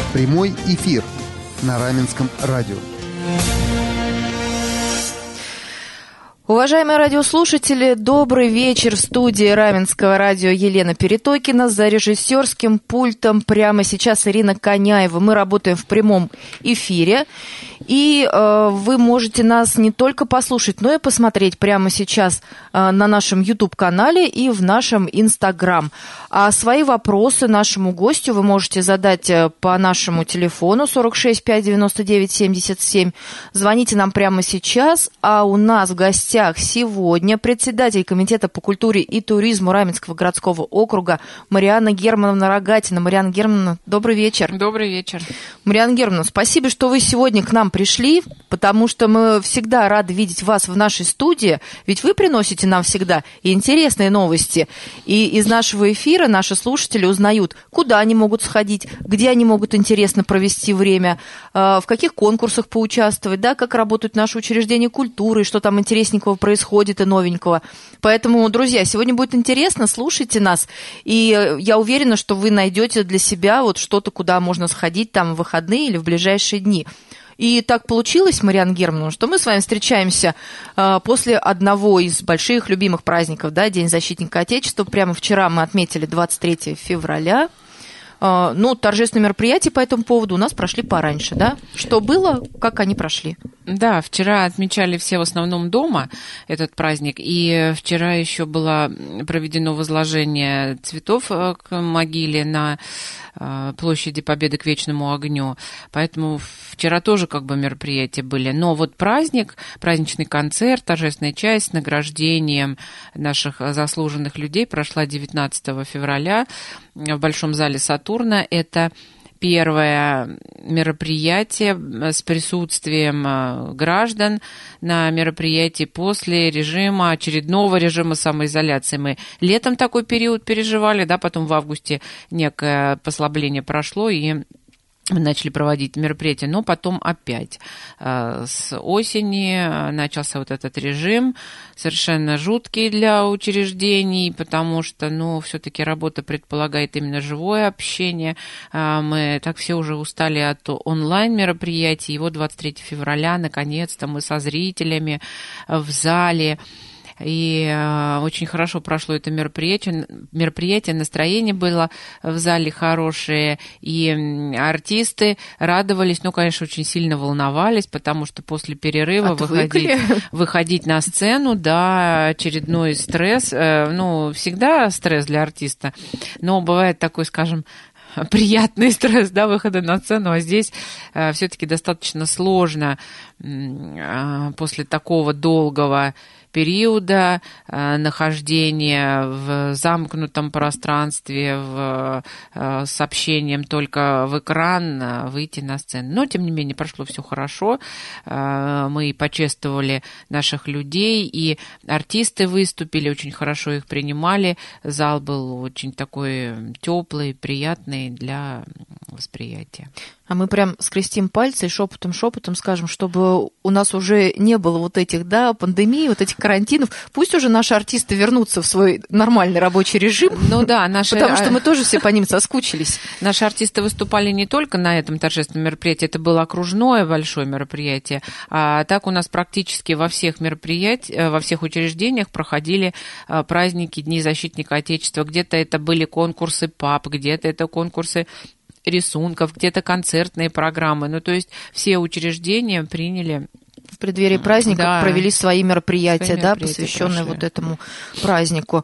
Прямой эфир на Раменском радио. Уважаемые радиослушатели, добрый вечер. В студии Раменского радио Елена Перетокина, за режиссерским пультом прямо сейчас Ирина Коняева. Мы работаем в прямом эфире, и вы можете нас не только послушать, но и посмотреть прямо сейчас на нашем YouTube-канале и в нашем Instagram. А свои вопросы нашему гостю вы можете задать по нашему телефону 46 5 99 77. Звоните нам прямо сейчас, а у нас в гостях сегодня председатель Комитета по культуре и туризму Раменского городского округа Марианна Германовна Рогатина. Марианна Германовна, добрый вечер. Добрый вечер. Марианна Германовна, спасибо, что вы сегодня к нам пришли, потому что мы всегда рады видеть вас в нашей студии, ведь вы приносите нам всегда и интересные новости. И из нашего эфира наши слушатели узнают, куда они могут сходить, где они могут интересно провести время, в каких конкурсах поучаствовать, да, как работают наши учреждения культуры, что там интересненького происходит и новенького. Поэтому, друзья, сегодня будет интересно, слушайте нас, и я уверена, что вы найдете для себя вот что-то, куда можно сходить там в выходные или в ближайшие дни. И так получилось, Марианна Германовна, что мы с вами встречаемся после одного из больших любимых праздников, да, День защитника Отечества. Прямо вчера мы отметили 23 февраля. Ну, торжественные мероприятия по этому поводу у нас прошли пораньше, да? Что было, как они прошли? Да, вчера отмечали все в основном дома этот праздник, и вчера еще было проведено возложение цветов к могиле на площади Победы к Вечному огню, поэтому вчера тоже как бы мероприятия были. Но вот праздник, праздничный концерт, торжественная часть с награждением наших заслуженных людей прошла 19 февраля в Большом зале Сатурна. Это первое мероприятие с присутствием граждан на мероприятии после режима, очередного режима самоизоляции. Мы летом такой период переживали, да, потом в августе некое послабление прошло, и мы начали проводить мероприятия, но потом опять с осени начался вот этот режим, совершенно жуткий для учреждений, потому что, ну, все-таки работа предполагает именно живое общение. Мы так все уже устали от онлайн-мероприятий, и вот 23 февраля, наконец-то, мы со зрителями в зале. И очень хорошо прошло это мероприятие, настроение было в зале хорошее, и артисты радовались, ну, конечно, очень сильно волновались, потому что после перерыва выходить на сцену, да, очередной стресс, ну, всегда стресс для артиста, но бывает такой, скажем, приятный стресс, да, выхода на сцену, а здесь все-таки достаточно сложно после такого долгого периода нахождения в замкнутом пространстве, с общением только в экран, выйти на сцену. Но, тем не менее, прошло все хорошо. Мы почествовали наших людей, и артисты выступили, очень хорошо их принимали. Зал был очень такой теплый, приятный для восприятия. А мы прям скрестим пальцы и шепотом скажем, чтобы у нас уже не было вот этих, да, пандемий, вот этих карантинов. Пусть уже наши артисты вернутся в свой нормальный рабочий режим. Ну да, потому что мы тоже все по ним соскучились. Наши артисты выступали не только на этом торжественном мероприятии, это было окружное большое мероприятие, а так у нас практически во всех мероприятиях, во всех учреждениях проходили праздники Дни защитника Отечества. Где-то это были конкурсы ПАП, где-то это конкурсы рисунков, где-то концертные программы. Ну, то есть все учреждения приняли... В преддверии праздника, да, провели свои мероприятия, да, мероприятия посвященные вот этому празднику.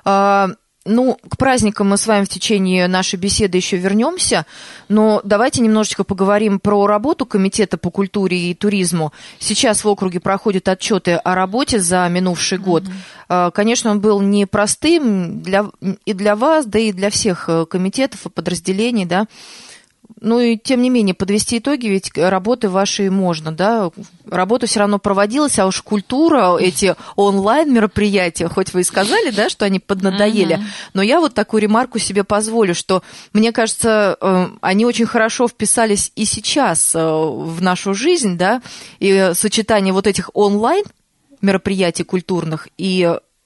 Ну, к праздникам мы с вами в течение нашей беседы еще вернемся, но давайте немножечко поговорим про работу Комитета по культуре и туризму. Сейчас в округе проходят отчеты о работе за минувший год. Конечно, он был непростым и для вас, да и для всех комитетов и подразделений, да. Ну и тем не менее, подвести итоги, ведь работы вашей можно, да, работа все равно проводилась, а уж культура, эти онлайн-мероприятия, хоть вы и сказали, да, что они поднадоели, но я вот такую ремарку себе позволю, что, мне кажется, они очень хорошо вписались и сейчас в нашу жизнь, да, и сочетание вот этих онлайн-мероприятий культурных и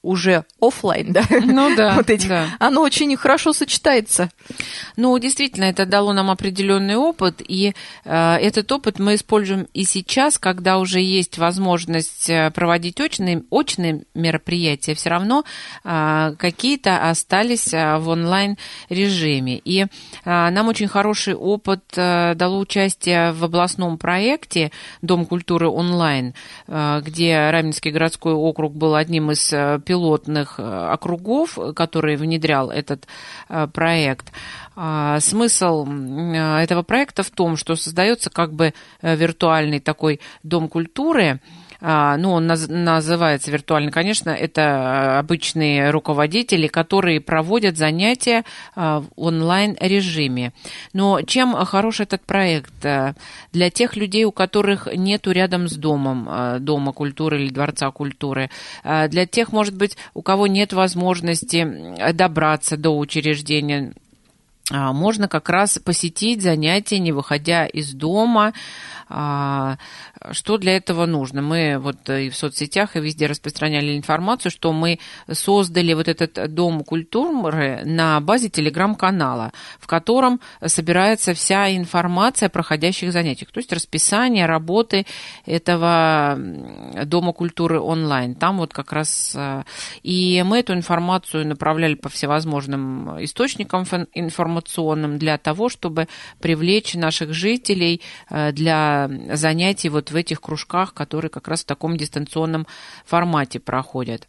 уже офлайн, да? Ну да, вот эти, да. Оно очень хорошо сочетается. Ну, действительно, это дало нам определенный опыт, и этот опыт мы используем и сейчас, когда уже есть возможность проводить очные мероприятия, все равно какие-то остались в онлайн-режиме. И нам очень хороший опыт дало участие в областном проекте «Дом культуры онлайн», где Раменский городской округ был одним из пилотных округов, который внедрял этот проект. Смысл этого проекта в том, что создается как бы виртуальный такой дом культуры. Ну, он называется виртуально, конечно, это обычные руководители, которые проводят занятия в онлайн-режиме. Но чем хорош этот проект? Для тех людей, у которых нету рядом с домом Дома культуры или Дворца культуры, для тех, может быть, у кого нет возможности добраться до учреждения, можно как раз посетить занятия, не выходя из дома. Что для этого нужно? Мы вот и в соцсетях, и везде распространяли информацию, что мы создали вот этот Дом культуры на базе телеграм-канала, в котором собирается вся информация о проходящих занятиях, то есть расписание работы этого Дома культуры онлайн. Там вот как раз... И мы эту информацию направляли по всевозможным источникам информационным для того, чтобы привлечь наших жителей для занятий вот в этих кружках, которые как раз в таком дистанционном формате проходят.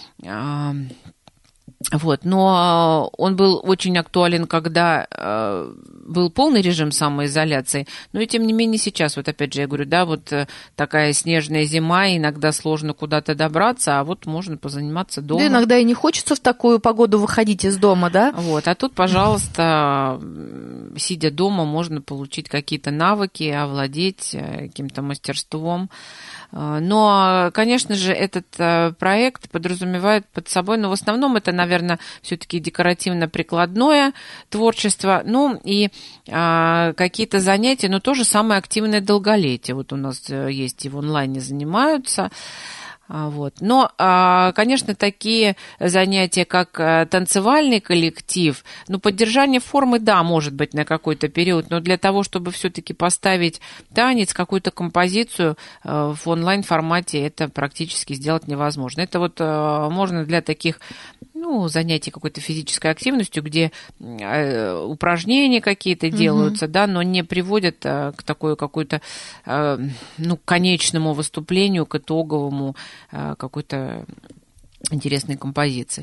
Вот. Но он был очень актуален, когда был полный режим самоизоляции, но и тем не менее сейчас, вот опять же я говорю, да, вот такая снежная зима, иногда сложно куда-то добраться, а вот можно позаниматься дома. Да, иногда и не хочется в такую погоду выходить из дома, да? Вот, а тут, пожалуйста, сидя дома, можно получить какие-то навыки, овладеть каким-то мастерством. Но, конечно же, этот проект подразумевает под собой, но в основном это, наверное, все-таки декоративно-прикладное творчество, ну и какие-то занятия, но тоже самое активное долголетие. Вот у нас есть и в онлайне занимаются. Вот. Но, конечно, такие занятия, как танцевальный коллектив, ну, поддержание формы, да, может быть, на какой-то период, но для того, чтобы все-таки поставить танец, какую-то композицию в онлайн-формате, это практически сделать невозможно. Это вот можно для таких, ну, занятий какой-то физической активностью, где упражнения какие-то делаются, да, но не приводят к такой какой-то, ну, конечному выступлению, к итоговому какой-то интересной композиции.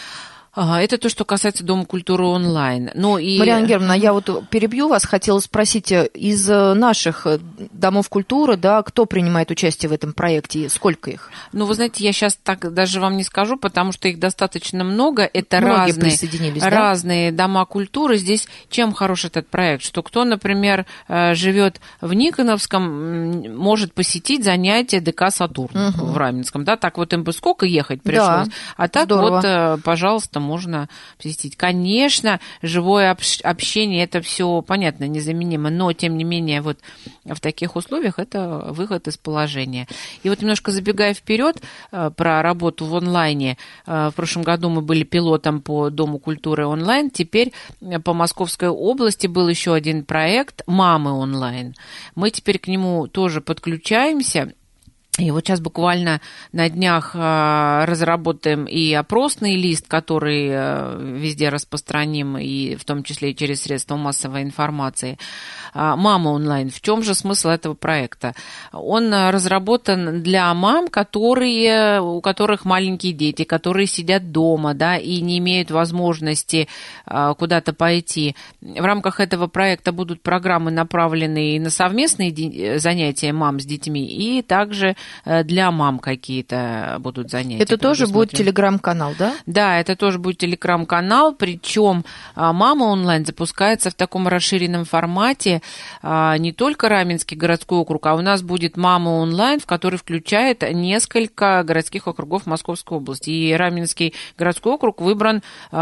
Это то, что касается Дома культуры онлайн. Ну, и... Марьяна Германовна, я вот перебью вас, хотела спросить, из наших домов культуры, да, кто принимает участие в этом проекте и сколько их? Ну, вы знаете, я сейчас так даже вам не скажу, потому что их достаточно много. Это разные дома культуры. Здесь чем хорош этот проект? Что кто, например, живет в Никоновском, может посетить занятия ДК «Сатурн» в Раменском. Да? Так вот им бы сколько ехать пришлось. Да, а так здорово. Вот, пожалуйста, можно посетить. Конечно, живое общение, это все понятно, незаменимо, но, тем не менее, вот в таких условиях это выход из положения. И вот немножко забегая вперед про работу в онлайне, в прошлом году мы были пилотом по Дому культуры онлайн, теперь по Московской области был еще один проект «Мамы онлайн». Мы теперь к нему тоже подключаемся. И вот сейчас буквально на днях разработаем и опросный лист, который везде распространим, и в том числе и через средства массовой информации. «Мама онлайн». В чем же смысл этого проекта? Он разработан для мам, у которых маленькие дети, которые сидят дома, да, и не имеют возможности куда-то пойти. В рамках этого проекта будут программы, направленные на совместные занятия мам с детьми, и также для мам какие-то будут занятия. Это тоже будет телеграм-канал, да? Да, это тоже будет телеграм-канал, причем «Мама онлайн» запускается в таком расширенном формате, не только Раменский городской округ, а у нас будет «Мама онлайн», в который включает несколько городских округов Московской области. И Раменский городской округ выбран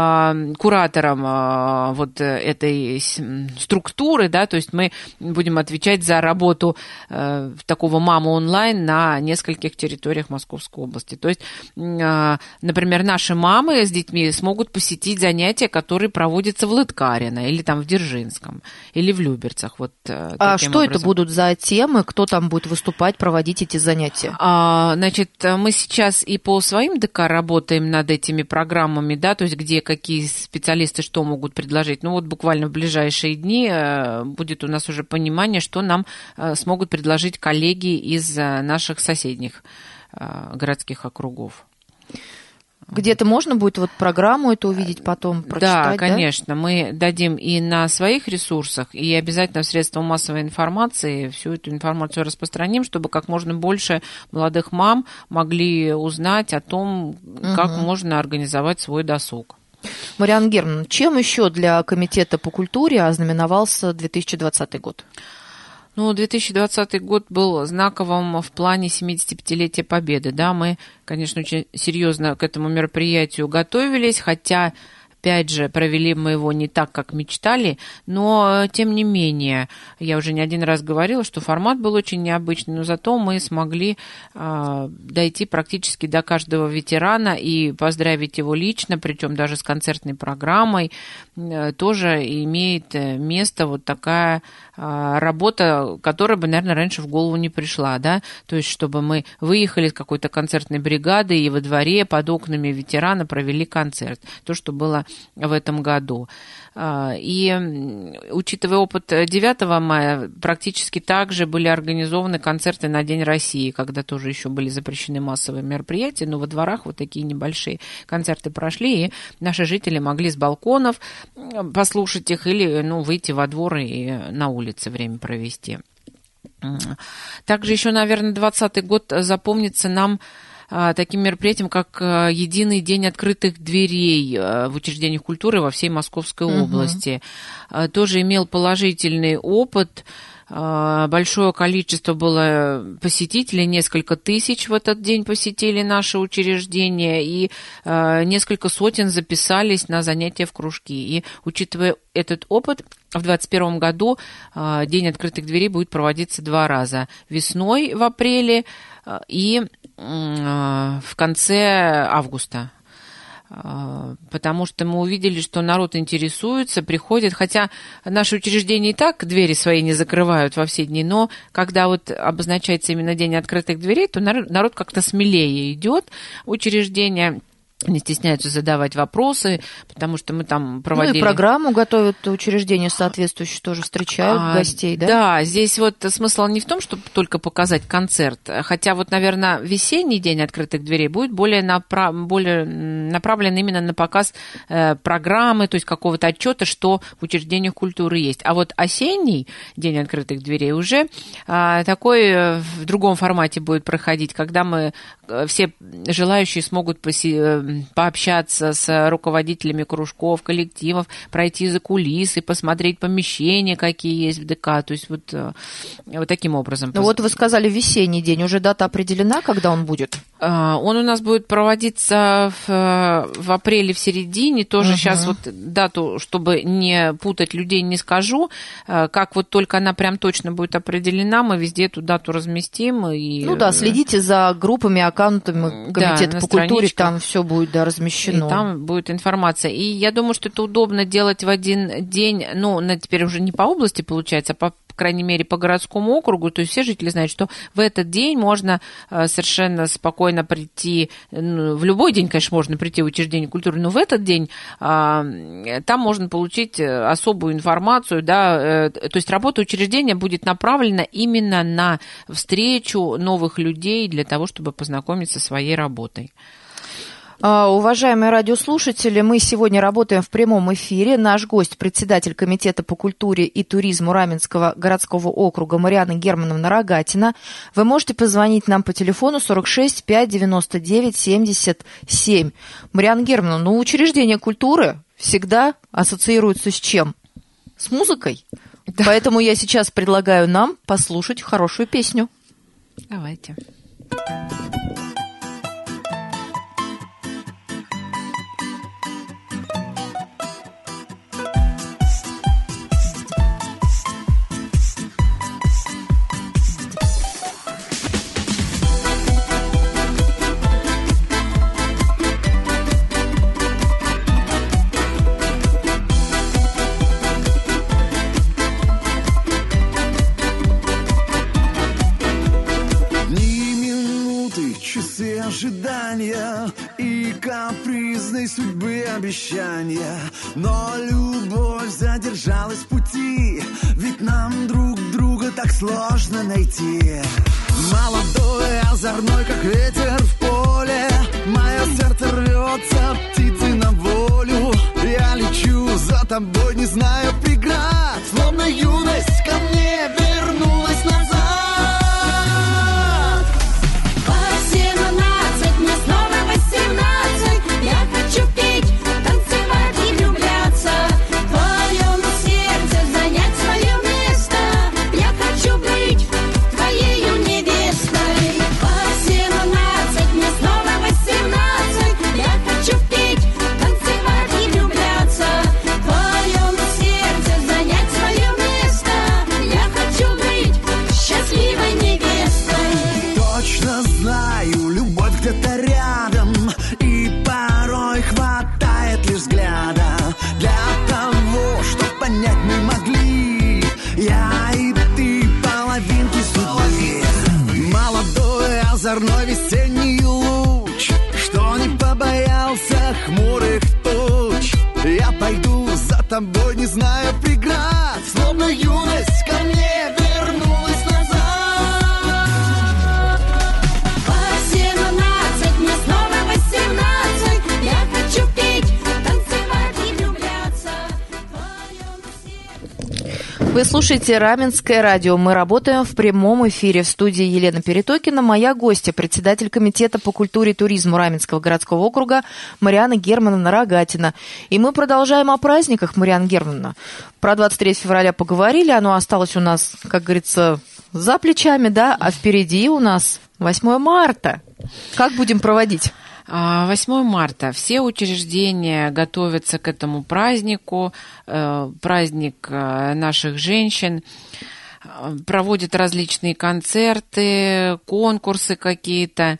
куратором вот этой структуры, да, то есть мы будем отвечать за работу такого «Мама онлайн» на нескольких территориях Московской области. То есть, например, наши мамы с детьми смогут посетить занятия, которые проводятся в Лыткарино, или там в Дзержинском, или в Люберцах. Вот, а что образом. Это будут за темы? Кто там будет выступать, проводить эти занятия? Значит, мы сейчас и по своим ДК работаем над этими программами, да, то есть где какие специалисты что могут предложить. Ну вот буквально в ближайшие дни будет у нас уже понимание, что нам смогут предложить коллеги из наших соседних городских округов. Где-то можно будет вот программу эту увидеть потом, прочитать, да? Конечно. Мы дадим и на своих ресурсах, и обязательно в средствах массовой информации всю эту информацию распространим, чтобы как можно больше молодых мам могли узнать о том, как можно организовать свой досуг. Марианна Германовна, чем еще для Комитета по культуре ознаменовался 2020 год? Ну, 2020 год был знаковым в плане 75-летия Победы. Да, мы, конечно, очень серьезно к этому мероприятию готовились, хотя, опять же, провели мы его не так, как мечтали, но, тем не менее, я уже не один раз говорила, что формат был очень необычный, но зато мы смогли дойти практически до каждого ветерана и поздравить его лично, причем даже с концертной программой. Тоже имеет место вот такая работа, которая бы, наверное, раньше в голову не пришла, да, то есть чтобы мы выехали с какой-то концертной бригады и во дворе под окнами ветерана провели концерт, то, что было в этом году. И, учитывая опыт 9 мая, практически также были организованы концерты на День России, когда тоже еще были запрещены массовые мероприятия, но во дворах вот такие небольшие концерты прошли, и наши жители могли с балконов послушать их или, выйти во двор и на улице время провести. Также еще, наверное, 2020 год запомнится нам таким мероприятием, как Единый день открытых дверей в учреждениях культуры во всей Московской области. Тоже имел положительный опыт. Большое количество было посетителей, несколько тысяч в этот день посетили наши учреждения, и несколько сотен записались на занятия в кружки. И, учитывая этот опыт, в 2021 году День открытых дверей будет проводиться 2 раза. Весной, в апреле, и в конце августа. Потому что мы увидели, что народ интересуется, приходит, хотя наши учреждения и так двери свои не закрывают во все дни, но когда вот обозначается именно День открытых дверей, то народ как-то смелее идет в учреждения, не стесняются задавать вопросы, потому что мы там проводили... Ну и программу готовят учреждения соответствующие, тоже встречают гостей, да? Да, здесь вот смысл не в том, чтобы только показать концерт, хотя вот, наверное, весенний День открытых дверей будет более направлен именно на показ программы, то есть какого-то отчета, что в учреждениях культуры есть. А вот осенний День открытых дверей уже такой в другом формате будет проходить, когда мы все желающие смогут пообщаться с руководителями кружков, коллективов, пройти за кулисы, посмотреть помещения, какие есть в ДК. То есть вот таким образом. Ну вот вы сказали весенний день. Уже дата определена, когда он будет? Он у нас будет проводиться в апреле, в середине. Тоже сейчас вот дату, чтобы не путать людей, не скажу. Как вот только она прям точно будет определена, мы везде эту дату разместим. И... Ну да, следите за группами, аккаунтами Комитета по культуре, там все будет размещено. И там будет информация. И я думаю, что это удобно делать в один день, теперь уже не по области получается, а по крайней мере, по городскому округу, то есть все жители знают, что в этот день можно совершенно спокойно прийти, в любой день, конечно, можно прийти в учреждение культуры, но в этот день там можно получить особую информацию, да, то есть работа учреждения будет направлена именно на встречу новых людей для того, чтобы познакомиться со своей работой. Уважаемые радиослушатели, мы сегодня работаем в прямом эфире. Наш гость, председатель Комитета по культуре и туризму Раменского городского округа Марианна Германовна Рогатина. Вы можете позвонить нам по телефону 46 5 99 77. Марианна Германовна, учреждения культуры всегда ассоциируются с чем? С музыкой? Поэтому я сейчас предлагаю нам послушать хорошую песню. Давайте. Ожидания и капризной судьбы обещания, но любовь задержалась в пути, ведь нам друг друга так сложно найти. Молодой, озорной, как ветер в поле, мое сердце рвется птицей на волю. Я лечу за тобой, не знаю преград, словно юность ко мне вернулась назад. Озорной весенний луч, что не побоялся хмурых туч. Я пойду за тобой, не знаю преград, словно юность ко мне вернулась назад. 18, мне снова 18, я хочу петь, танцевать и влюбляться в твоем сердце. Вы слушаете Раменское радио. Мы работаем в прямом эфире. В студии Елена Перетокина. Моя гостья, председатель комитета по культуре и туризму Раменского городского округа Марианна Германовна Рогатина. И мы продолжаем о праздниках, Марианна Германовна. Про 23 февраля поговорили, оно осталось у нас, как говорится, за плечами, да, а впереди у нас 8 марта. Как будем проводить? 8 марта. Все учреждения готовятся к этому празднику. Праздник наших женщин. Проводят различные концерты, конкурсы какие-то.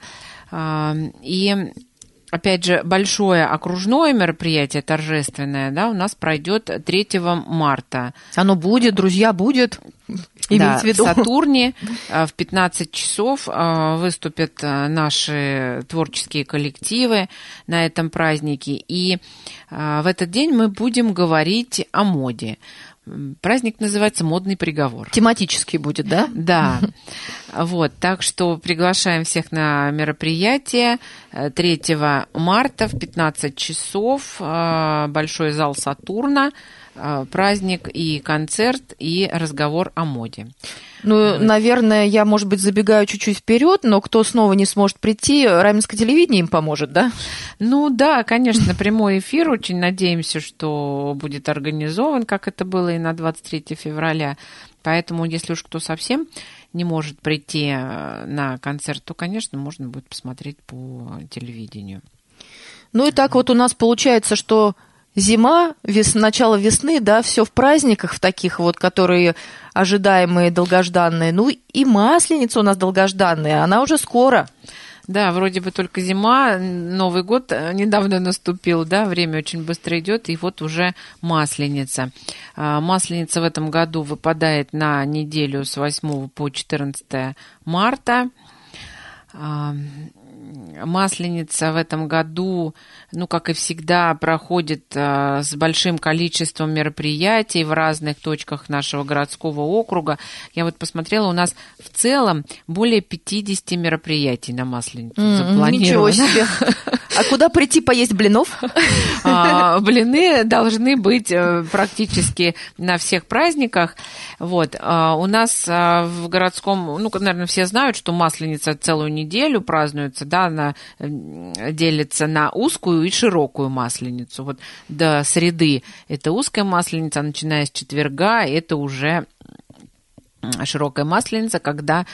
И, опять же, большое окружное мероприятие, торжественное, да, у нас пройдет 3 марта. Оно будет, друзья, будет. Да, в Сатурне в 15 часов выступят наши творческие коллективы на этом празднике. И в этот день мы будем говорить о моде. Праздник называется «Модный приговор». Тематический будет, да? Да. Вот, так что приглашаем всех на мероприятие 3 марта в 15 часов. Большой зал Сатурна. Праздник и концерт, и разговор о моде. Ну, наверное, я, может быть, забегаю чуть-чуть вперед, но кто снова не сможет прийти, Раменское телевидение им поможет, да? Ну да, конечно, прямой эфир. Очень надеемся, что будет организован, как это было и на 23 февраля. Поэтому, если уж кто совсем не может прийти на концерт, то, конечно, можно будет посмотреть по телевидению. Ну и так вот у нас получается, что зима, начало весны, да, все в праздниках, в таких вот, которые ожидаемые, долгожданные. Ну и Масленица у нас долгожданная, она уже скоро. Да, вроде бы только зима, Новый год недавно наступил, да, время очень быстро идет, и вот уже Масленица. Масленица в этом году выпадает на неделю с 8 по 14 марта. Масленица в этом году, ну, как и всегда, проходит с большим количеством мероприятий в разных точках нашего городского округа. Я вот посмотрела, у нас в целом более 50 мероприятий на Масленицу запланировано. Ничего себе! А куда прийти поесть блинов? Блины должны быть практически на всех праздниках. Вот. У нас в городском, наверное, все знают, что Масленица целую неделю празднуется, да, она делится на узкую и широкую Масленицу. Вот до среды это узкая Масленица, а начиная с четверга это уже широкая Масленица, когда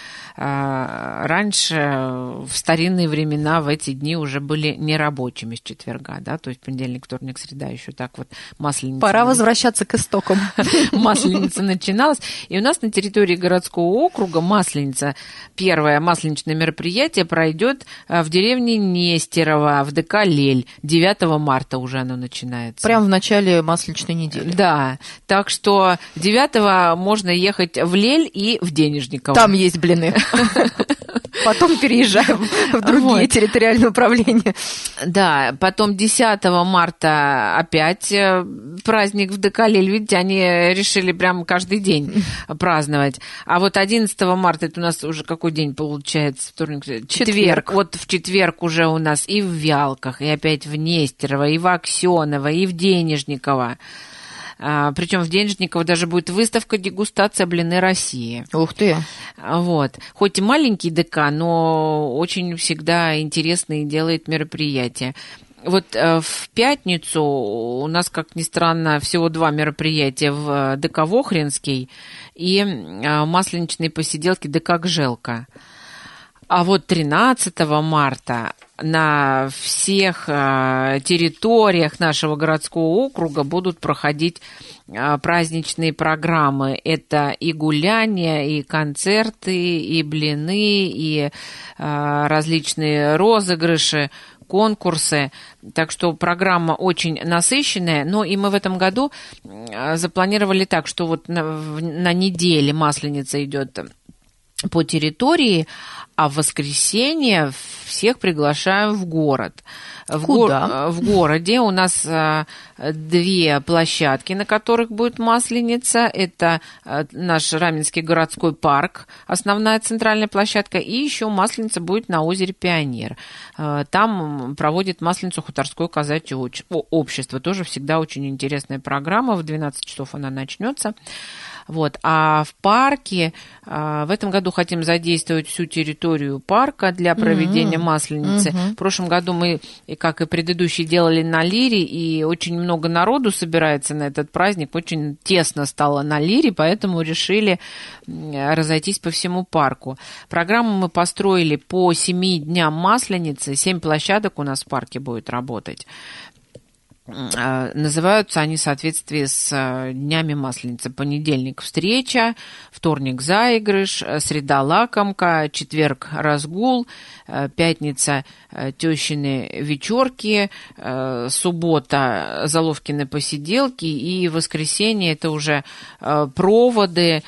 раньше, в старинные времена, в эти дни уже были нерабочими с четверга, да, то есть понедельник, вторник, среда, еще так вот Масленица. Пора возвращаться к истокам. Масленица начиналась. И у нас на территории городского округа Масленица, первое масленичное мероприятие пройдет в деревне Нестерово, в ДК Лель. 9 марта уже оно начинается. Прямо в начале масленичной недели. Да, так что 9 можно ехать в Лель и в Денежниково. Там есть блины. Потом переезжаем в другие территориальные управления. Да, потом 10 марта опять праздник в ДК Лель. Видите, они решили прям каждый день праздновать. А вот 11 марта, это у нас уже какой день получается? Вторник, четверг. Вот в четверг уже у нас и в Вялках, и опять в Нестерово, и в Аксеново, и в Денежниково. Причем в Денежниково даже будет выставка «Дегустация блины России». Ух ты! Вот. Хоть и маленький ДК, но очень всегда интересные делает мероприятия. Вот в пятницу у нас, как ни странно, всего 2 мероприятия в ДК Вохринский и масленичные посиделки ДК Гжелка. А вот 13 марта на всех территориях нашего городского округа будут проходить праздничные программы. Это и гуляния, и концерты, и блины, и различные розыгрыши, конкурсы. Так что программа очень насыщенная. Но и мы в этом году запланировали так, что вот на неделе Масленица идет по территории, а в воскресенье всех приглашаем в город. Куда? В городе у нас 2 площадки, на которых будет Масленица. Это наш Раменский городской парк, основная центральная площадка, и еще Масленица будет на озере Пионер. Там проводит Масленицу хуторское казачье общество. Тоже всегда очень интересная программа. В 12 часов она начнется. Вот. А в парке в этом году хотим задействовать всю территорию парка для проведения Масленицы. В прошлом году мы, как и предыдущие, делали на Лире, и очень много народу собирается на этот праздник. Очень тесно стало на Лире, поэтому решили разойтись по всему парку. Программу мы построили по 7 дням Масленицы. 7 площадок у нас в парке будет работать. Называются они в соответствии с днями Масленицы. Понедельник – встреча, вторник – заигрыш, среда – лакомка, четверг – разгул, пятница – тещины вечерки, суббота – Заловкины посиделки, и воскресенье – это уже проводы,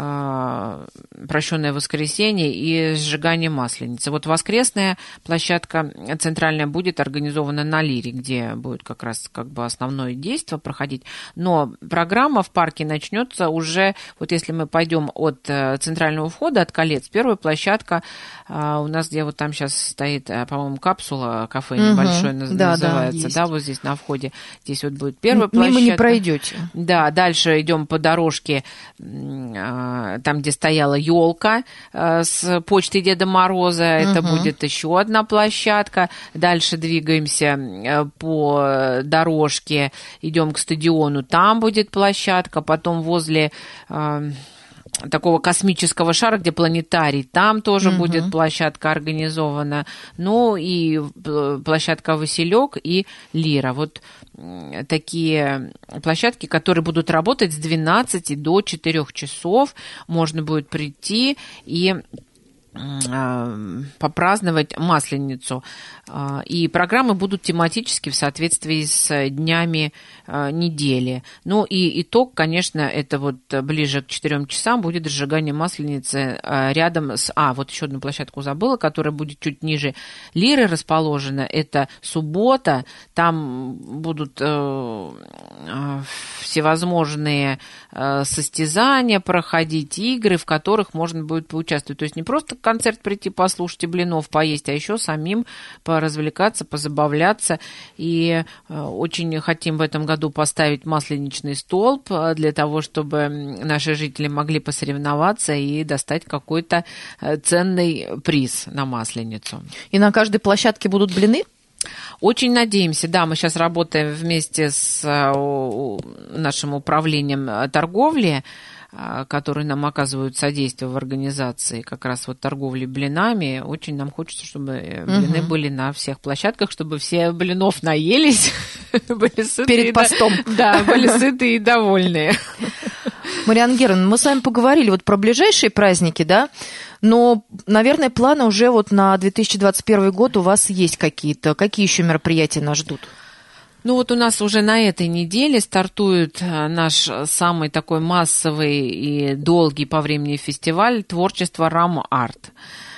прощенное воскресенье и сжигание Масленицы. Вот воскресная площадка центральная будет организована на Лире, где будет как раз основное действие проходить. Но программа в парке начнется уже, вот если мы пойдем от центрального входа, от колец, первая площадка у нас, где вот там сейчас стоит, по-моему, капсула, кафе небольшое называется, да, вот здесь на входе. Здесь вот будет первая площадка. Мимо не пройдете. Да, дальше идем по дорожке, там, где стояла елка с почтой Деда Мороза, это будет еще одна площадка. Дальше двигаемся по дорожке, идем к стадиону, там будет площадка, потом возле такого космического шара, где планетарий, там тоже будет площадка организована, ну и площадка Василек и Лира. Вот такие площадки, которые будут работать с 12 до 4 часов, можно будет прийти и попраздновать Масленицу. И программы будут тематически в соответствии с днями недели. Ну и итог, конечно, это вот ближе к 4 часам будет сжигание Масленицы рядом с... вот еще одну площадку забыла, которая будет чуть ниже Лиры расположена. Это суббота. Там будут всевозможные состязания проходить, игры, в которых можно будет поучаствовать. То есть не просто только концерт прийти послушать и блинов поесть, а еще самим поразвлекаться, позабавляться. И очень хотим в этом году поставить масленичный столб для того, чтобы наши жители могли посоревноваться и достать какой-то ценный приз на Масленицу. И на каждой площадке будут блины? Очень надеемся, да, мы сейчас работаем вместе с нашим управлением торговли, которые нам оказывают содействие в организации как раз вот торговли блинами. Очень нам хочется, чтобы блины были на всех площадках, чтобы все блинов наелись, были сыты. Перед постом. Да, были сыты и довольные. Марианна Германовна, мы с вами поговорили вот про ближайшие праздники, да, но, наверное, планы уже вот на 2021 год у вас есть какие-то. Какие еще мероприятия нас ждут? Ну вот у нас уже на этой неделе стартует наш самый такой массовый и долгий по времени фестиваль творчества Рам-Арт.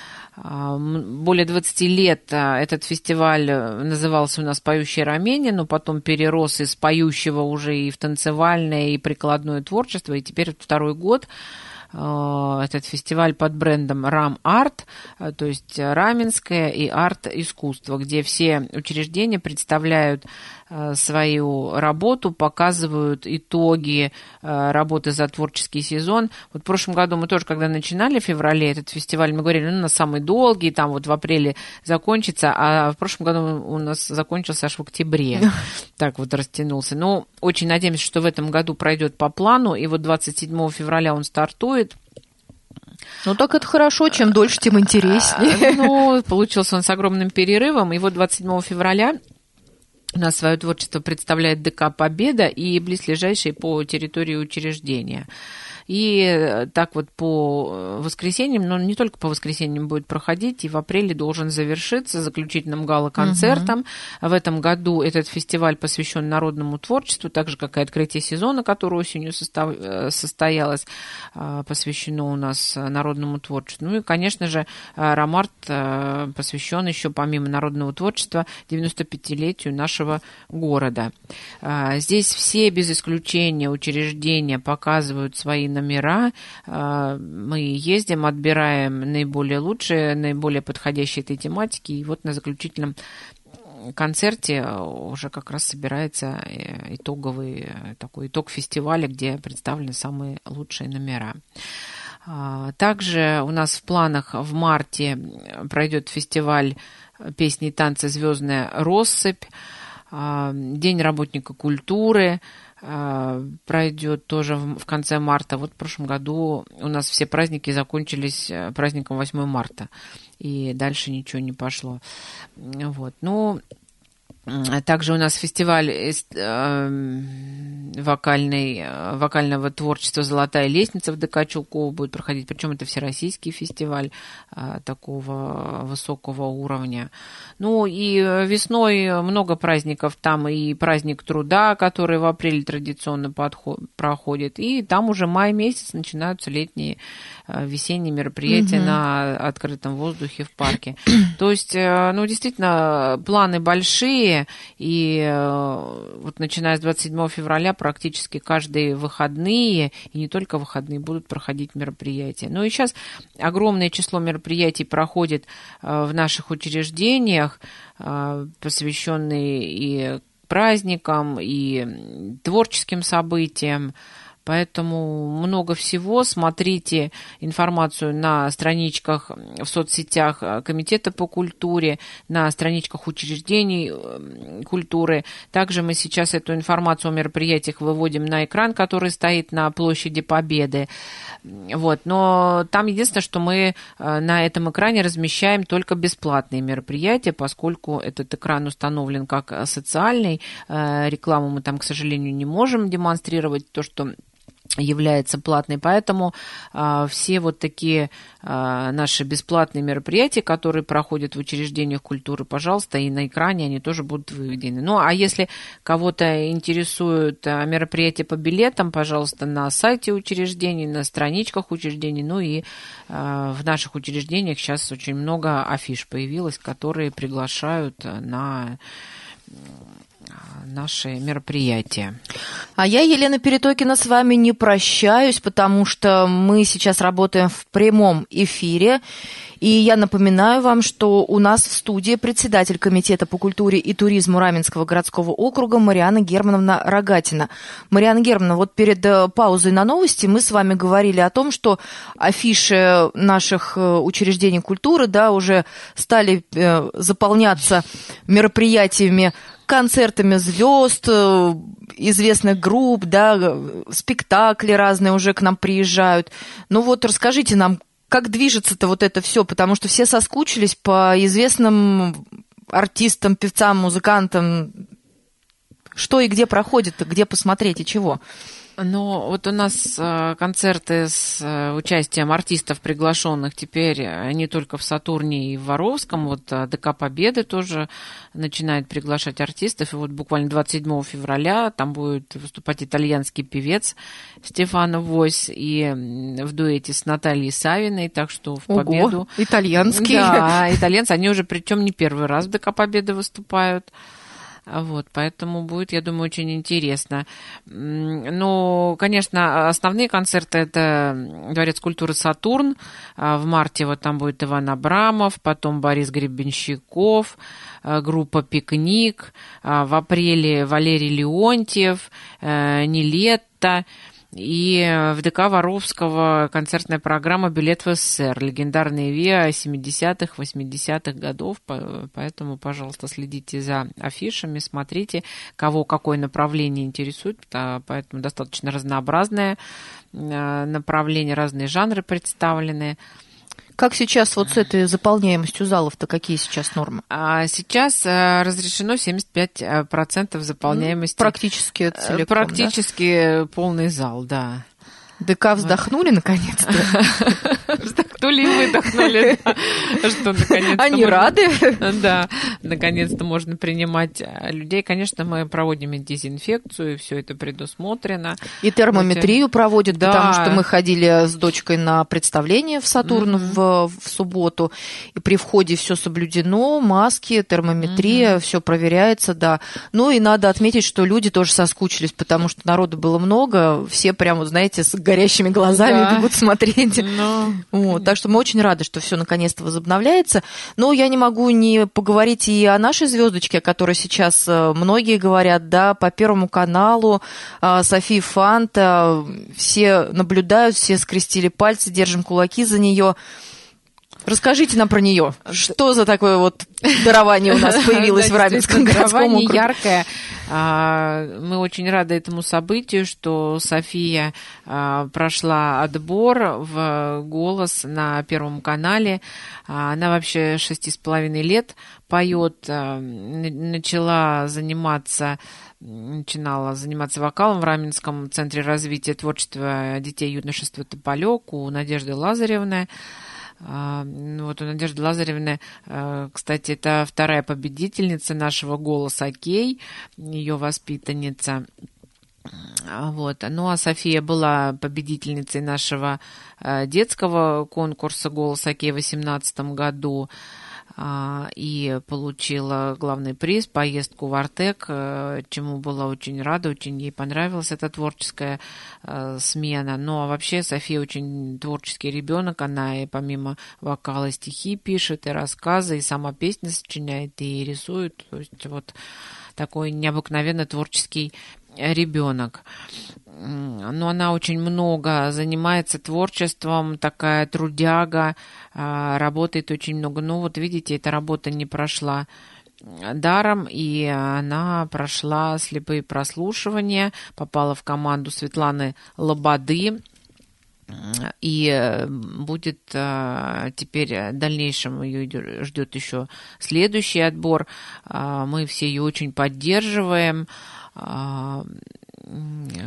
Более 20 лет этот фестиваль назывался у нас «Поющий Рамени», но потом перерос из поющего уже и в танцевальное, и прикладное творчество, и теперь второй год этот фестиваль под брендом Рам-Арт, то есть раменское и арт-искусство, где все учреждения представляют свою работу, показывают итоги работы за творческий сезон. Вот в прошлом году мы тоже, когда начинали в феврале этот фестиваль, мы говорили, ну, у нас самый долгий, там вот в апреле закончится, а в прошлом году у нас закончился аж в октябре. Так вот растянулся. Но очень надеемся, что в этом году пройдет по плану, и вот 27 февраля он стартует. Ну, так это хорошо, чем дольше, тем интереснее. Ну, получился он с огромным перерывом, и вот 27 февраля у нас свое творчество представляет ДК «Победа» и близлежащие по территории учреждения. И так вот по воскресеньям, но не только по воскресеньям будет проходить, и в апреле должен завершиться заключительным гала-концертом. В этом году этот фестиваль посвящен народному творчеству, так же, как и открытие сезона, которое осенью состоялось, посвящено у нас народному творчеству. Ну и, конечно же, Рам-Арт посвящен еще, помимо народного творчества, 95-летию нашего города. Здесь все, без исключения, учреждения показывают свои номера. Мы ездим, отбираем наиболее лучшие, наиболее подходящие этой тематике. И вот на заключительном концерте уже как раз собирается итоговый такой итог фестиваля, где представлены самые лучшие номера. Также у нас в планах в марте пройдет фестиваль песни и танцы «Звездная россыпь», День работника культуры пройдет тоже в конце марта. Вот в прошлом году у нас все праздники закончились праздником 8 марта, и дальше ничего не пошло. Вот. Ну, также у нас фестиваль вокального творчества «Золотая лестница» в ДК Чулкова будет проходить. Причем это всероссийский фестиваль такого высокого уровня. Ну и весной много праздников. Там и праздник труда, который в апреле традиционно проходит. И там уже май месяц начинаются летние весенние мероприятия на открытом воздухе в парке. То есть, ну, действительно, планы большие, и вот начиная с 27 февраля практически каждые выходные, и не только выходные, будут проходить мероприятия. Ну и сейчас огромное число мероприятий проходит в наших учреждениях, посвященные и праздникам, и творческим событиям. Поэтому много всего. Смотрите информацию на страничках в соцсетях Комитета по культуре, на страничках учреждений культуры. Также мы сейчас эту информацию о мероприятиях выводим на экран, который стоит на площади Победы. Вот. Но там единственное, что мы на этом экране размещаем только бесплатные мероприятия, поскольку этот экран установлен как социальный. Рекламу мы там, к сожалению, не можем демонстрировать, то, что является платной, поэтому все вот такие наши бесплатные мероприятия, которые проходят в учреждениях культуры, пожалуйста, и на экране они тоже будут выведены. Ну, а если кого-то интересуют мероприятия по билетам, пожалуйста, на сайте учреждений, на страничках учреждений, ну и в наших учреждениях сейчас очень много афиш появилось, которые приглашают на наши мероприятия. А я, Елена Перетокина, с вами не прощаюсь, потому что мы сейчас работаем в прямом эфире. И я напоминаю вам, что у нас в студии председатель Комитета по культуре и туризму Раменского городского округа Марианна Германовна Рогатина. Марианна Германовна, вот перед паузой на новости мы с вами говорили о том, что афиши наших учреждений культуры, да, уже стали заполняться мероприятиями, концертами звезд, известных групп, да, спектакли разные уже к нам приезжают. Ну вот расскажите нам, как движется-то вот это все, потому что все соскучились по известным артистам, певцам, музыкантам. Что и где проходит, где посмотреть и чего? Ну, вот у нас концерты с участием артистов, приглашенных теперь не только в Сатурне и в Воровском. Вот ДК Победы тоже начинает приглашать артистов. И вот буквально 27 февраля там будет выступать итальянский певец Стефано Войс и в дуэте с Натальей Савиной. Так что в Победу... Ого, итальянские. Да, итальянцы. Они уже причем не первый раз в ДК Победы выступают. Вот, поэтому будет, я думаю, очень интересно. Ну, конечно, основные концерты – это Дворец культуры «Сатурн». В марте вот там будет Иван Абрамов, потом Борис Гребенщиков, группа «Пикник». В апреле Валерий Леонтьев, Нилетто. И в ДК Воровского концертная программа «Билет в СССР». Легендарные ВИА 70-х, 80-х годов. Поэтому, пожалуйста, следите за афишами, смотрите, кого какое направление интересует. Поэтому достаточно разнообразное направление, разные жанры представлены. Как сейчас вот с этой заполняемостью залов-то, какие сейчас нормы? Сейчас разрешено 75% заполняемости. Практически целиком, практически да? Полный зал, да. ДК вздохнули наконец-то? Вздохнули и выдохнули, что наконец-то... Они рады? Да, наконец-то можно принимать людей. Конечно, мы проводим дезинфекцию, все это предусмотрено. И термометрию проводят, потому что мы ходили с дочкой на представление в Сатурн в субботу, и при входе все соблюдено, маски, термометрия, все проверяется, да. Ну и надо отметить, что люди тоже соскучились, потому что народу было много, все прямо, знаете, с горящими глазами бегут смотреть. Вот, так что мы очень рады, что все наконец-то возобновляется. Но я не могу не поговорить и о нашей звездочке, о которой сейчас многие говорят, да, по Первому каналу, София Фанта, все наблюдают, все скрестили пальцы, держим кулаки за нее. Расскажите нам про нее. Что за такое вот дарование у нас появилось в Раменском городском округе? Яркое. Мы очень рады этому событию, что София прошла отбор в «Голос» на Первом канале. Она вообще 6,5 лет поет, начинала заниматься вокалом в Раменском центре развития творчества детей и юношества «Тополек» у Надежды Лазаревны. Вот у Надежды Лазаревны, кстати, это вторая победительница нашего «Голоса Кей», ее воспитанница. Вот. Ну, а София была победительницей нашего детского конкурса «Голос Кей» в 2018 году и получила главный приз, поездку в Артек, чему была очень рада, очень ей понравилась эта творческая смена. Ну, а вообще София очень творческий ребенок, она и помимо вокала стихи пишет, и рассказы, и сама песни сочиняет, и рисует, то есть вот такой необыкновенно творческий ребенок. Но она очень много занимается творчеством, такая трудяга, работает очень много. Но вот видите, эта работа не прошла даром, и она прошла слепые прослушивания, попала в команду Светланы Лободы, и будет теперь в дальнейшем, ее ждет еще следующий отбор. Мы все ее очень поддерживаем,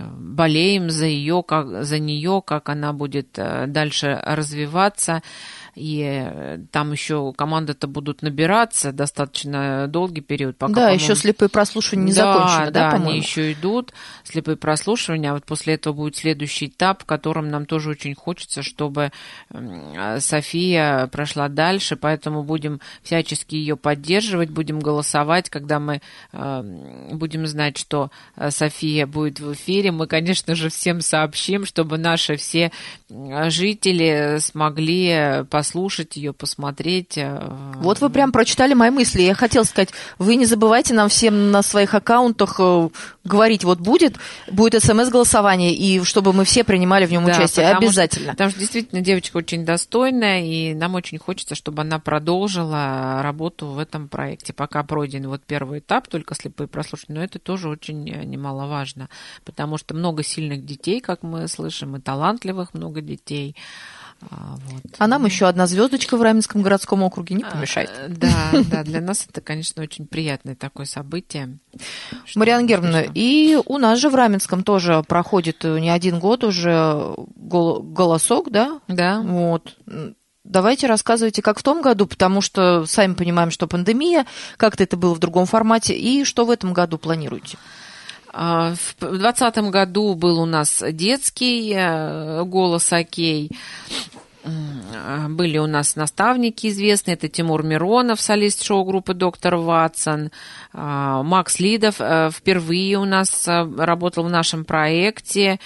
болеем за нее, как она будет дальше развиваться. и там еще команда-то будут набираться достаточно долгий период. Пока, Да, по-моему, еще слепые прослушивания не закончены, да, они по-моему? еще идут, слепые прослушивания, а вот после этого будет следующий этап, в котором нам тоже очень хочется, чтобы София прошла дальше, поэтому будем всячески ее поддерживать, будем голосовать, когда мы будем знать, что София будет в эфире, мы, конечно же, всем сообщим, чтобы наши все жители смогли послушать ее, посмотреть. Вот вы прям прочитали мои мысли. Я хотела сказать, вы не забывайте нам всем на своих аккаунтах говорить, вот будет СМС-голосование, и чтобы мы все принимали в нем участие. Обязательно. Потому что действительно девочка очень достойная, и нам очень хочется, чтобы она продолжила работу в этом проекте. Пока пройден вот первый этап, только слепые прослушивания, но это тоже очень немаловажно, потому что много сильных детей, как мы слышим, и талантливых много детей. Вот. А нам еще одна звездочка в Раменском городском округе не помешает. Да, для нас это, конечно, очень приятное такое событие. Марьяна Германовна, и у нас же в Раменском тоже проходит не один год уже голосок, да? Да. Вот. Давайте рассказывайте, как в том году, потому что сами понимаем, что пандемия, как-то это было в другом формате, и что в этом году планируете? В 2020 году был у нас детский голос «Окей». Были у нас наставники известные, это Тимур Миронов, солист шоу-группы «Доктор Ватсон», Макс Лидов впервые у нас работал в нашем проекте.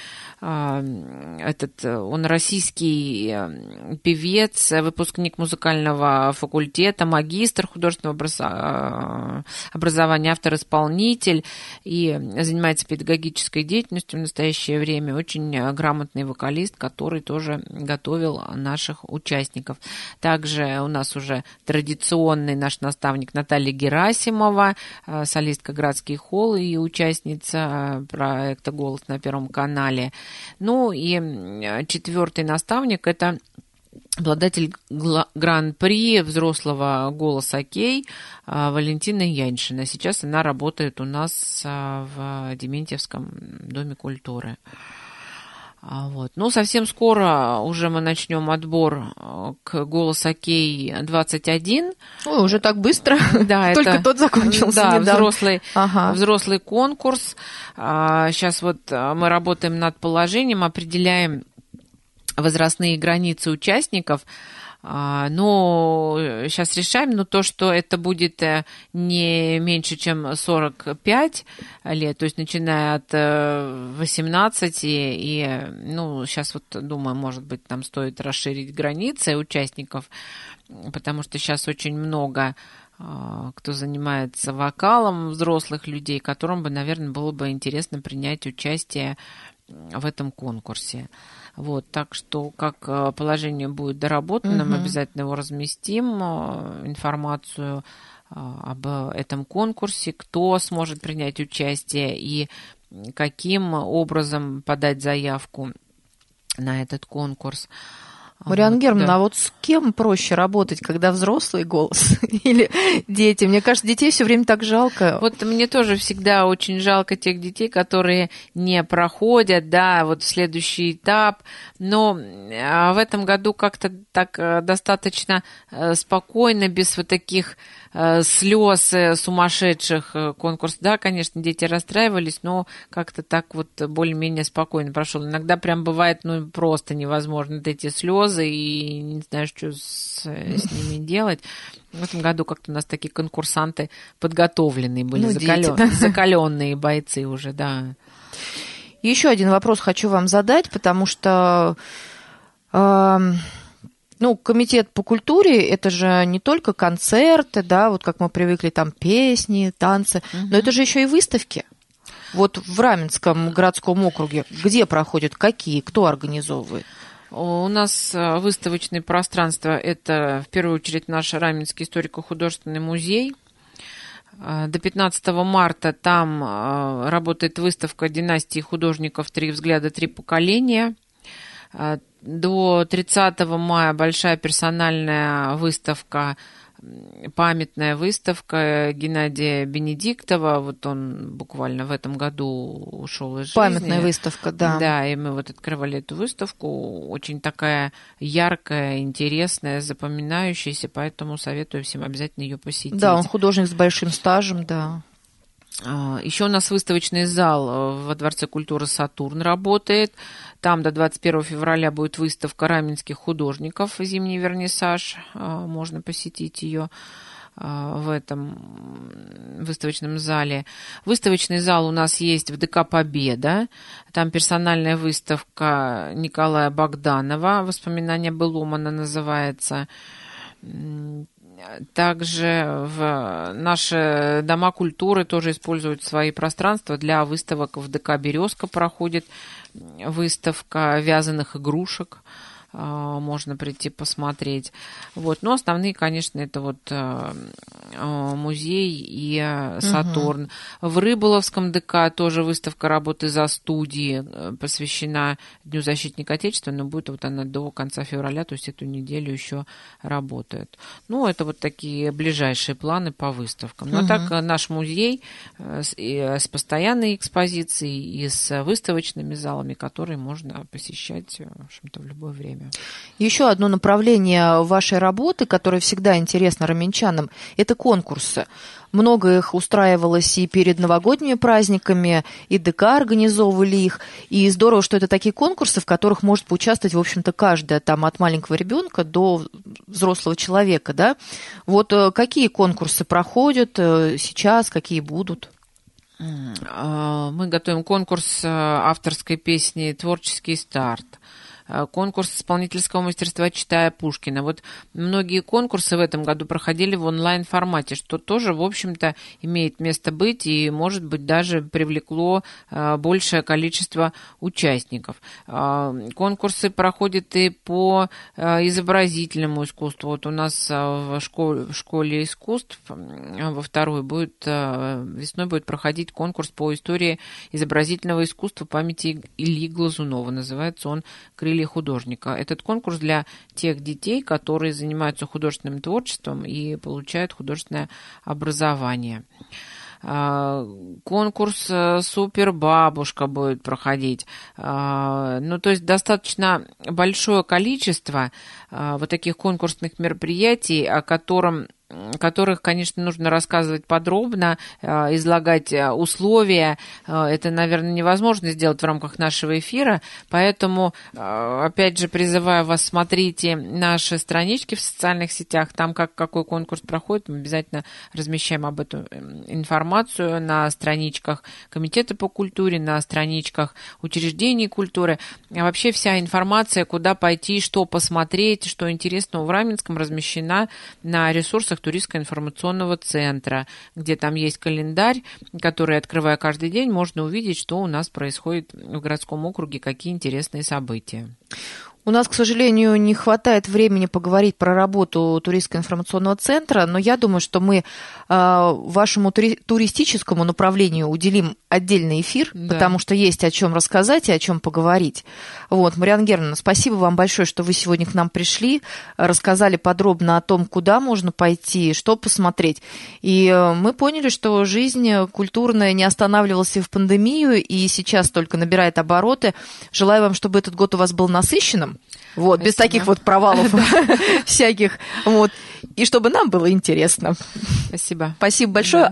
Он российский певец, выпускник музыкального факультета, магистр художественного образования, автор-исполнитель и занимается педагогической деятельностью в настоящее время. Очень грамотный вокалист, который тоже готовил наших участников. Также у нас уже традиционный наш наставник Наталья Герасимова, солистка «Градский холл» и участница проекта «Голос» на Первом канале. Ну и четвертый наставник – это обладатель гран-при взрослого «Голос Окей» Валентина Яньшина. Сейчас она работает у нас в Дементьевском доме культуры. Вот. Ну, совсем скоро уже мы начнем отбор к «Голос Окей» 21. Ой, уже так быстро? Да, только это, тот закончился да, недавно. Взрослый конкурс. Сейчас вот мы работаем над положением, определяем возрастные границы участников. Но сейчас решаем, но то, что это будет не меньше, чем 45 лет, то есть начиная от 18, и, ну, сейчас вот думаю, может быть, нам стоит расширить границы участников, потому что сейчас очень много кто занимается вокалом, взрослых людей, которым бы, наверное, было бы интересно принять участие в этом конкурсе. Вот, так что, как положение будет доработано, мы обязательно его разместим, информацию об этом конкурсе, кто сможет принять участие и каким образом подать заявку на этот конкурс. Марьяна Германовна, да. А вот с кем проще работать, когда взрослый голос или дети? Мне кажется, детей все время так жалко. Вот мне тоже всегда очень жалко тех детей, которые не проходят, да, вот в следующий этап, но в этом году как-то так достаточно спокойно, без вот таких слез сумасшедших конкурс. Да, конечно, дети расстраивались, но как-то так вот более-менее спокойно прошел. Иногда прям бывает, ну, просто невозможно вот эти слезы, и не знаю, что с ними делать. В этом году как-то у нас такие конкурсанты подготовленные были, закаленные бойцы уже, да. Еще один вопрос хочу вам задать, потому что... Ну, комитет по культуре, это же не только концерты, да, вот как мы привыкли, там песни, танцы, но это же еще и выставки. Вот в Раменском городском округе где проходят, какие, кто организовывает? У нас выставочное пространство – это, в первую очередь, наш Раменский историко-художественный музей. До 15 марта там работает выставка «Династии художников. 3 взгляда, 3 поколения». До 30 мая большая персональная выставка памятная выставка Геннадия Бенедиктова. Вот он буквально в этом году ушел из жизни. Памятная выставка, да. Да, и мы вот открывали эту выставку. Очень такая яркая, интересная, запоминающаяся, поэтому советую всем обязательно ее посетить. Да, он художник с большим стажем, да. Еще у нас выставочный зал во Дворце культуры «Сатурн» работает. Там до 21 февраля будет выставка раменских художников, зимний вернисаж. Можно посетить ее в этом выставочном зале. Выставочный зал у нас есть в ДК «Победа». Там персональная выставка Николая Богданова «Воспоминания былом» она называется. Также в наши дома культуры тоже используют свои пространства для выставок. В ДК «Березка» проходит выставка вязаных игрушек. Можно прийти посмотреть. Вот. Но основные, конечно, это вот музей и «Сатурн». В Рыболовском ДК тоже выставка работы за студии посвящена Дню защитника Отечества, но будет вот она до конца февраля, то есть эту неделю еще работает. Ну, это вот такие ближайшие планы по выставкам. Но так наш музей с постоянной экспозицией и с выставочными залами, которые можно посещать, в общем-то, в любое время. Еще одно направление вашей работы, которое всегда интересно раменчанам, это конкурсы. Много их устраивалось и перед новогодними праздниками, и ДК организовывали их. И здорово, что это такие конкурсы, в которых может поучаствовать, в общем-то, каждая, там, от маленького ребенка до взрослого человека, да? Вот какие конкурсы проходят сейчас, какие будут? Мы готовим конкурс авторской песни «Творческий старт», конкурс исполнительского мастерства «Читая Пушкина». Вот многие конкурсы в этом году проходили в онлайн-формате, что тоже, в общем-то, имеет место быть и, может быть, даже привлекло большее количество участников. Конкурсы проходят и по изобразительному искусству. Вот у нас в школе искусств во второй весной будет проходить конкурс по истории изобразительного искусства памяти Ильи Глазунова. Называется он «Крылья художника». Этот конкурс для тех детей, которые занимаются художественным творчеством и получают художественное образование. Конкурс «Супербабушка» будет проходить. Ну, то есть достаточно большое количество вот таких конкурсных мероприятий, о которых, конечно, нужно рассказывать подробно, излагать условия. Это, наверное, невозможно сделать в рамках нашего эфира, поэтому, опять же, призываю вас, смотрите наши странички в социальных сетях, там какой конкурс проходит, мы обязательно размещаем об этом информацию на страничках Комитета по культуре, на страничках учреждений культуры. А вообще вся информация, куда пойти, что посмотреть, что интересного в Раменском, размещена на ресурсах туристско-информационного центра, где там есть календарь, который, открывая каждый день, можно увидеть, что у нас происходит в городском округе, какие интересные события. У нас, к сожалению, не хватает времени поговорить про работу туристско-информационного центра, но я думаю, что мы вашему туристическому направлению уделим отдельный эфир, да, потому что есть о чем рассказать и о чем поговорить. Вот, Марианна Германовна, спасибо вам большое, что вы сегодня к нам пришли, рассказали подробно о том, куда можно пойти, что посмотреть. И мы поняли, что жизнь культурная не останавливалась и в пандемию, и сейчас только набирает обороты. Желаю вам, чтобы этот год у вас был насыщенным. Вот, без таких вот провалов всяких. Вот. И чтобы нам было интересно. Спасибо. Спасибо большое.